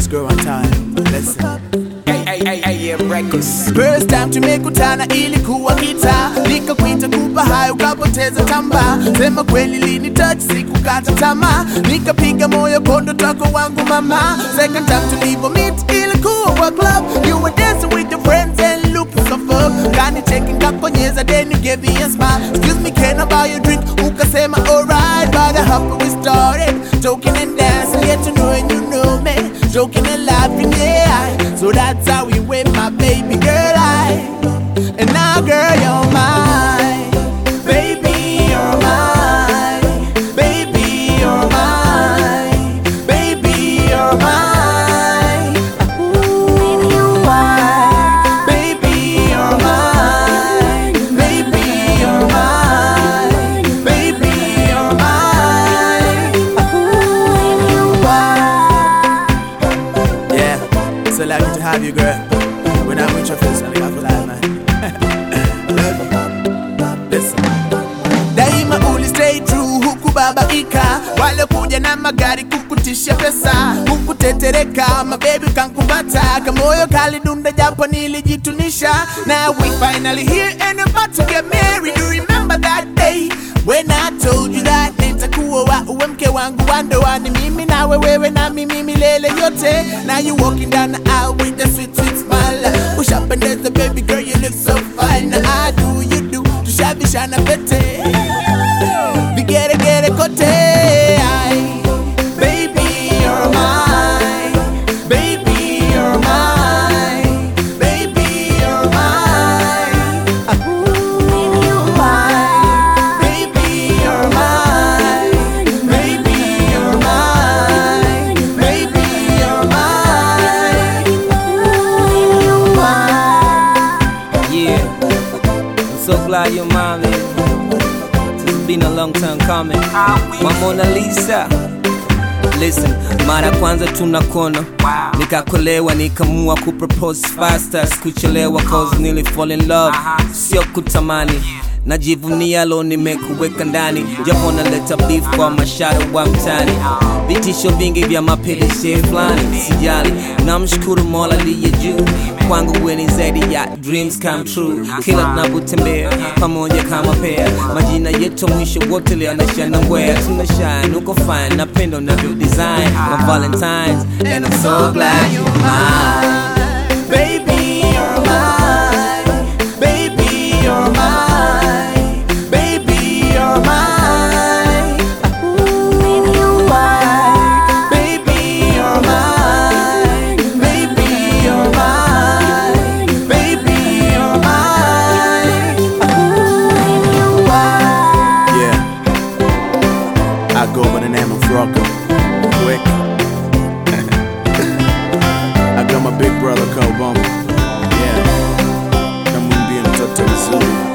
girl one time. Listen. Records. First time tumekutana ilikuwa kita, nikakuita kupa hai ukapoteza tamba. Sema kweli lini touch sikukata tamaa, nikapiga moyo kondo tako wangu mama. Second time tulivo meet ilikuwa kwa club, you were dancing with your friends and looking so fuck. Kani checking kakonyeza then you gave me a smile. Excuse me, can I buy you a drink? Ukasema alright, but the hopper we started joking and dancing, get to know and you know me, joking and laughing, yeah. So that's how we went, my baby girl, and now girl you're mine, baby you're mine, baby you're mine, baby you're mine, ooh, you're mine, baby you're mine, baby you're mine, baby you're mine, ooh, you're mine. Yeah, so lucky to have you, girl. When I'm with your face, I feel like, man. Love you. Listen. Daima uli stay true, huku babaika. Wale kuja na magari kukutisha pesa, hukutetereka, mababy kankubata. Kamoyo kalidunda japo nilijitunisha. Now we finally here and about to get married. Do you remember that day when I told you that nitakuwa wa uwe mke wangu wa ndoa? Ni mimi na wewe na mimi milele yote. Now you walking down the aisle with a sweet sweet smile. Push up and there's a baby girl, you look so fine. Now I do, you do, tushabishana pete, vigere kote. Baby you're mine, baby you're mine, baby you're mine, ooh, you're mine, baby you're mine, baby you're mine, baby you're mine, ooh, you're mine. Yeah, I'm so glad you're mine, man. It's been a long time coming. My Mona Lisa. Listen, mara kwanza tunakona, nikakolewa nikamua kupropose faster. Sikuchelewa cause nearly fall in love, sio kutamani. Najivunia lo nimekuweka ndani, japo naleta beef kwa masharo wa mtani. Vitisho vingi vya mapenzi fulani, sijali, namshukuru Mola aliye juu. Kwangu wewe ni zaidi ya dreams come true. Kila tunapotembea pamoja kama pair, majina yetu mwisho wote leo yanashana ngwea. Tunashine, uko fine, napenda unavyo design. My Valentine's and I'm so glad you're mine. Baby you're mine, baby you're mine, baby you're mine, ooh, you're mine, baby you're mine, baby you're mine, baby you're mine, ooh, you're mine. Yeah, I go by the name of Rocco. Quick. I got my big brother called Bumble. Yeah, I'm gonna be in Toto Zoo.